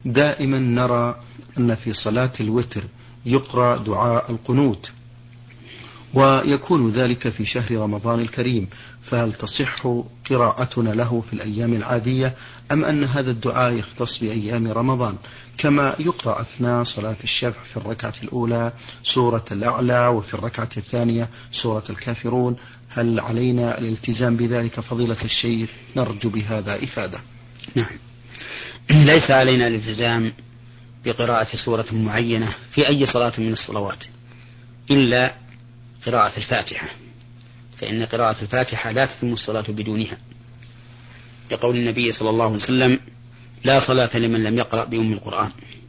دائما نرى أن في صلاة الوتر يقرأ دعاء القنوت، ويكون ذلك في شهر رمضان الكريم، فهل تصح قراءتنا له في الأيام العادية، أم أن هذا الدعاء يختص بأيام رمضان، كما يقرأ أثناء صلاة الشفع في الركعة الأولى سورة الأعلى وفي الركعة الثانية سورة الكافرون؟ هل علينا الالتزام بذلك فضيلة الشيخ؟ نرجو بهذا إفادة. نعم، ليس علينا الالتزام بقراءة سورة معينة في أي صلاة من الصلوات إلا قراءة الفاتحة، فإن قراءة الفاتحة لا تتم الصلاة بدونها، لقول النبي صلى الله عليه وسلم: لا صلاة لمن لم يقرأ بأم القرآن،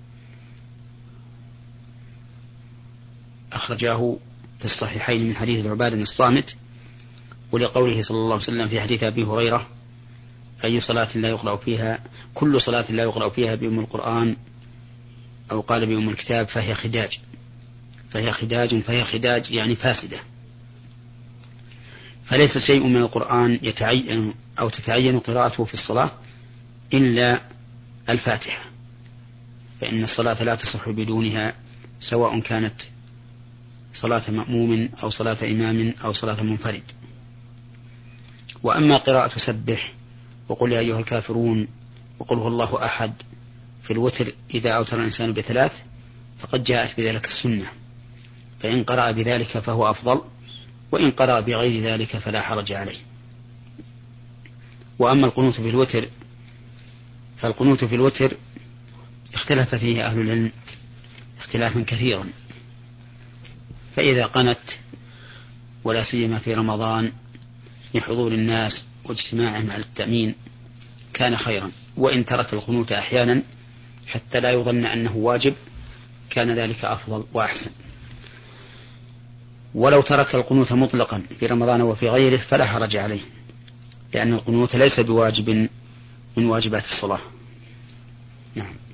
أخرجاه في الصحيحين من حديث عبادة بن الصامت، ولقوله صلى الله عليه وسلم في حديث أبي هريرة: أي صلاة لا يقرأ فيها كل صلاة لا يقرأ فيها بأم القرآن، أو قال بأم الكتاب، فهي خداج يعني فاسدة. فليس شيء من القرآن يتعين أو تتعين قراءته في الصلاة إلا الفاتحة، فإن الصلاة لا تصح بدونها، سواء كانت صلاة مأموم أو صلاة إمام أو صلاة منفرد. وأما قراءة سبح وقل يا أيها الكافرون وقل هو الله أحد في الوتر إذا أوتر الإنسان بثلاث فقد جاءت بذلك السنة، فإن قرأ بذلك فهو أفضل، وإن قرأ بغير ذلك فلا حرج عليه. وأما القنوت في الوتر، فالقنوت في الوتر اختلف فيه أهل العلم اختلافا كثيرا، فإذا قنت ولا سيما في رمضان لحضور الناس واجتماعهم على التأمين كان خيرا، وإن ترك القنوت أحيانا حتى لا يظن أنه واجب كان ذلك أفضل وأحسن. ولو ترك القنوت مطلقا في رمضان وفي غيره فلا حرج عليه، لأن القنوت ليس بواجب من واجبات الصلاة. نعم.